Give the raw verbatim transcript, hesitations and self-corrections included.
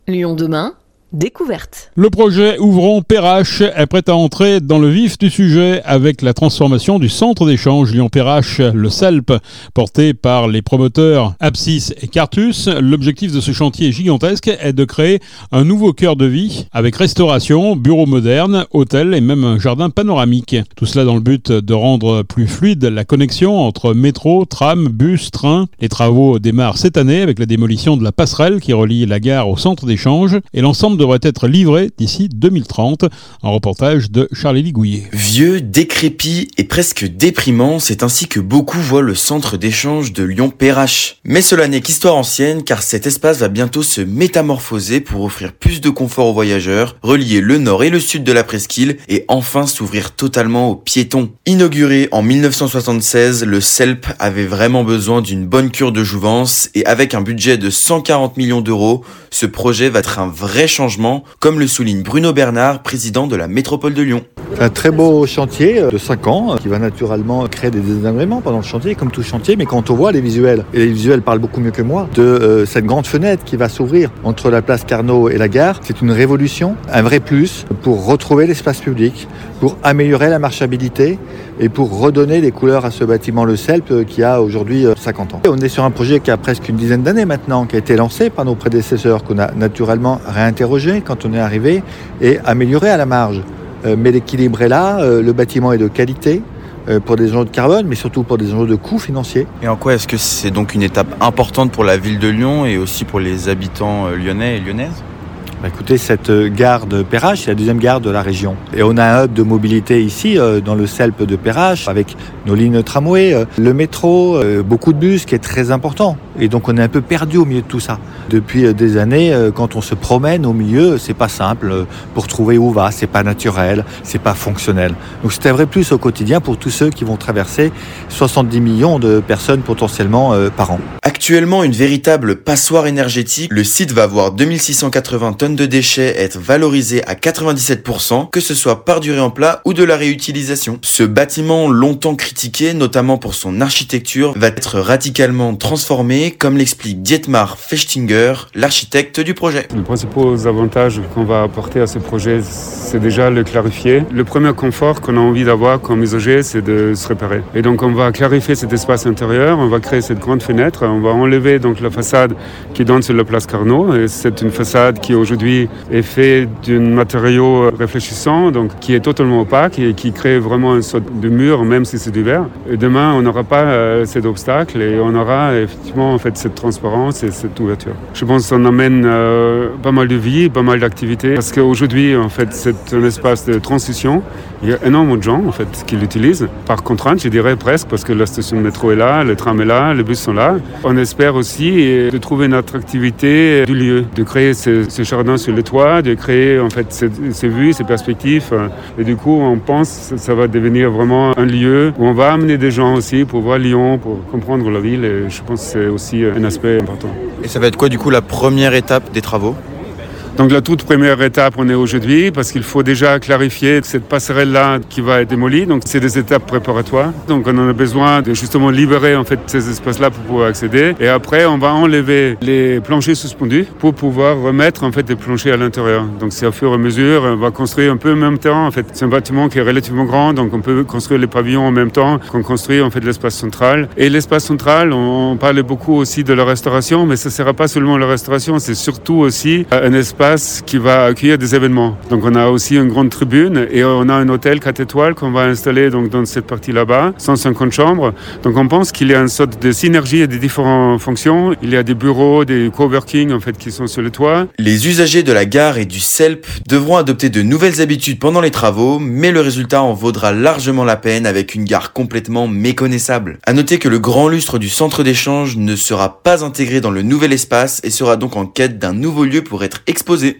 Lyon demain, découverte. Le projet Ouvrons Perrache est prêt à entrer dans le vif du sujet avec la transformation du centre d'échange Lyon-Perrache, le C E L P, porté par les promoteurs Apsis et Cartus. L'objectif de ce chantier gigantesque est de créer un nouveau cœur de vie avec restauration, bureaux modernes, hôtel et même un jardin panoramique. Tout cela dans le but de rendre plus fluide la connexion entre métro, tram, bus, train. Les travaux démarrent cette année avec la démolition de la passerelle qui relie la gare au centre d'échange et l'ensemble devrait être livré d'ici deux mille trente. Un reportage de Charlie Gouillet. Vieux, décrépit et presque déprimant, c'est ainsi que beaucoup voient le centre d'échange de Lyon-Perrache. Mais cela n'est qu'histoire ancienne car cet espace va bientôt se métamorphoser pour offrir plus de confort aux voyageurs, relier le nord et le sud de la presqu'île et enfin s'ouvrir totalement aux piétons. Inauguré en mille neuf cent soixante-seize, le C E L P avait vraiment besoin d'une bonne cure de jouvence et avec un budget de cent quarante millions d'euros, ce projet va être un vrai changement, comme le souligne Bruno Bernard, président de la métropole de Lyon. C'est un très beau chantier de cinq ans qui va naturellement créer des désagréments pendant le chantier, comme tout chantier, mais quand on voit les visuels, et les visuels parlent beaucoup mieux que moi, de euh, cette grande fenêtre qui va s'ouvrir entre la place Carnot et la gare, c'est une révolution, un vrai plus pour retrouver l'espace public, pour améliorer la marchabilité et pour redonner des couleurs à ce bâtiment, le C E L P, qui a aujourd'hui cinquante ans. On est sur un projet qui a presque une dizaine d'années maintenant, qui a été lancé par nos prédécesseurs, qu'on a naturellement réinterrogé quand on est arrivé et amélioré à la marge. Euh, mais l'équilibre est là, euh, le bâtiment est de qualité euh, pour des enjeux de carbone, mais surtout pour des enjeux de coûts financiers. Et en quoi est-ce que c'est donc une étape importante pour la ville de Lyon et aussi pour les habitants euh, lyonnais et lyonnaises ? Bah écoutez, cette gare de Perrache, c'est la deuxième gare de la région. Et on a un hub de mobilité ici, euh, dans le C E L P de Perrache, avec nos lignes tramway, euh, le métro, euh, beaucoup de bus, qui est très important. Et donc on est un peu perdu au milieu de tout ça. Depuis euh, des années, euh, quand on se promène au milieu, c'est pas simple euh, pour trouver où va, c'est pas naturel, c'est pas fonctionnel. Donc c'est un vrai plus au quotidien pour tous ceux qui vont traverser soixante-dix millions de personnes potentiellement euh, par an. Actuellement une véritable passoire énergétique, le site va avoir deux mille six cent quatre-vingts tonnes de déchets être valorisés à quatre-vingt-dix-sept pour cent, que ce soit par du réemploi ou de la réutilisation. Ce bâtiment longtemps critiqué, notamment pour son architecture, va être radicalement transformé, comme l'explique Dietmar Fechtinger, l'architecte du projet. Les principaux avantages qu'on va apporter à ce projet, c'est déjà le clarifier. Le premier confort qu'on a envie d'avoir comme usager, c'est de se repérer. Et donc on va clarifier cet espace intérieur, on va créer cette grande fenêtre, on va enlever donc la façade qui donne sur la place Carnot. Et c'est une façade qui aujourd'hui est faite d'un matériau réfléchissant, donc qui est totalement opaque et qui crée vraiment une sorte de mur, même si c'est du verre. Et demain, on n'aura pas euh, cet obstacle et on aura effectivement en fait cette transparence et cette ouverture. Je pense qu'on amène euh, pas mal de vie, pas mal d'activités, parce qu'aujourd'hui, en fait, c'est un espace de transition. Il y a énormément de gens en fait qui l'utilisent par contrainte, je dirais presque, parce que la station de métro est là, le tram est là, les bus sont là. On espère aussi de trouver une attractivité du lieu, de créer ce, ce jardin sur le toit, de créer en fait ces, ces vues, ces perspectives. Et du coup, on pense que ça va devenir vraiment un lieu où on va amener des gens aussi pour voir Lyon, pour comprendre la ville. Et je pense que c'est aussi un aspect important. Et ça va être quoi du coup la première étape des travaux ? Donc la toute première étape, on est aujourd'hui, parce qu'il faut déjà clarifier cette passerelle-là qui va être démolie. Donc c'est des étapes préparatoires. Donc on en a besoin de justement libérer en fait ces espaces-là pour pouvoir accéder. Et après, on va enlever les planchers suspendus pour pouvoir remettre en fait les planchers à l'intérieur. Donc c'est au fur et à mesure, on va construire un peu en même temps. En fait, c'est un bâtiment qui est relativement grand, donc on peut construire les pavillons en même temps qu'on construit en fait l'espace central. Et l'espace central, on parlait beaucoup aussi de la restauration, mais ça ne sera pas seulement la restauration, c'est surtout aussi un espace qui va accueillir des événements. Donc on a aussi une grande tribune et on a un hôtel quatre étoiles qu'on va installer donc dans cette partie là-bas, cent cinquante chambres. Donc on pense qu'il y a une sorte de synergie et des différentes fonctions. Il y a des bureaux, des coworking en fait qui sont sur le toit. Les usagers de la gare et du C E L P devront adopter de nouvelles habitudes pendant les travaux, mais le résultat en vaudra largement la peine avec une gare complètement méconnaissable. À noter que le grand lustre du centre d'échange ne sera pas intégré dans le nouvel espace et sera donc en quête d'un nouveau lieu pour être exposé.